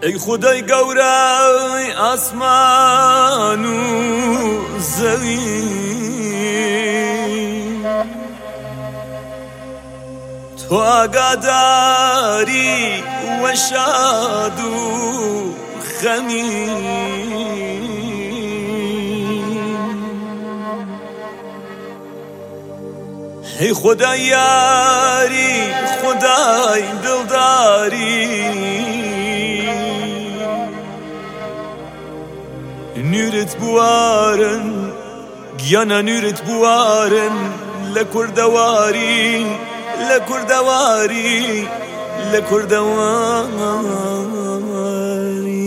ای خدای گەورەی ئاسمان و زەوی تۆ ئاگاداری وە شاد و خەمی ای خدای یاری خدای دڵداری نورت بوارن گیانە نورت بوارن لە کوردەواری لە کوردەواری لە کوردەواری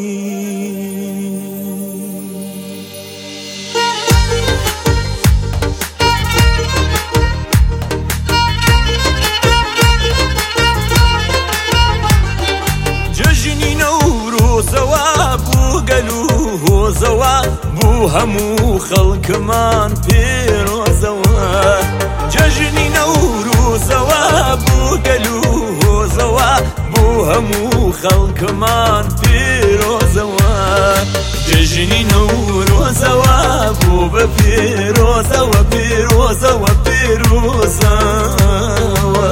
جەژنی نەورۆزەوە بوو گەل و هۆزەوە بوو هەموو خەڵکمان پێرۆزەوە جەژنی نەورۆزەوە بوو گەل و هۆزەوە بوو هەموو خەڵکمان پێرۆزەوە جەژنی نەورۆزەوە بوو بە پێرۆزەوە پێرۆزەوە پێرۆزەوە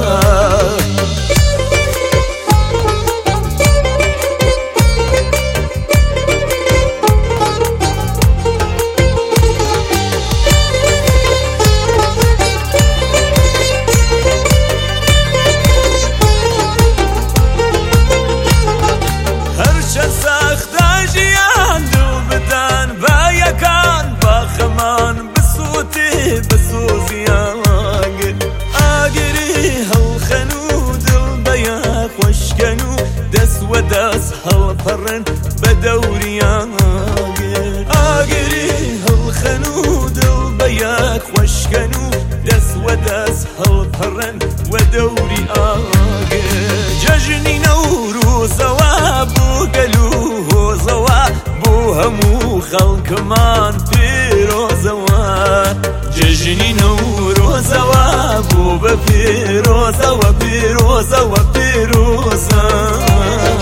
دەست هەڵپەڕن بە دەوریاگر ئاگری هەڵخەن و دڵ بە یەک خۆشکەن و دەست هەڵپەڕن وە دەوری ئاگر جەژنی نەورۆزەوە بوو گەل و هۆزەوە بوو هەموو خەڵکمان پێرۆزەوە جەژنی نەورۆزەوە بوو بە پێرۆزەوە پێرۆزەوە پێرۆزەوە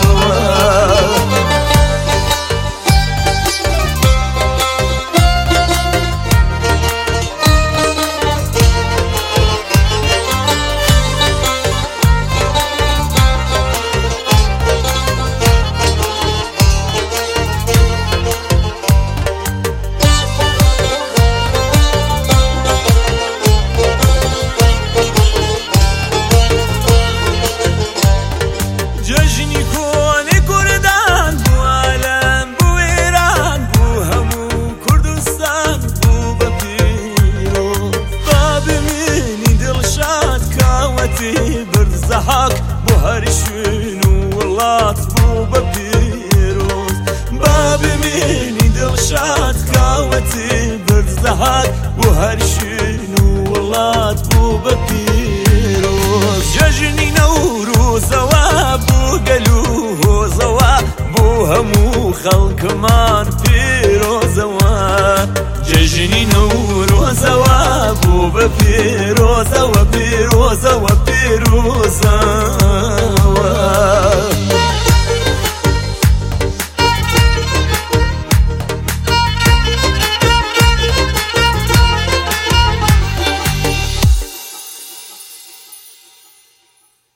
برزەحاک بۆ هەر شوێن و وڵات بوو بە پیرۆز با بمێنی دڵشاد کاوەتێ برزەحاک بۆ هەر شوێن و وڵات بوو بە پیرۆز جەژنی نەورۆزەوە بوو گەل و هۆزەوە بوو هەموو خەڵکمان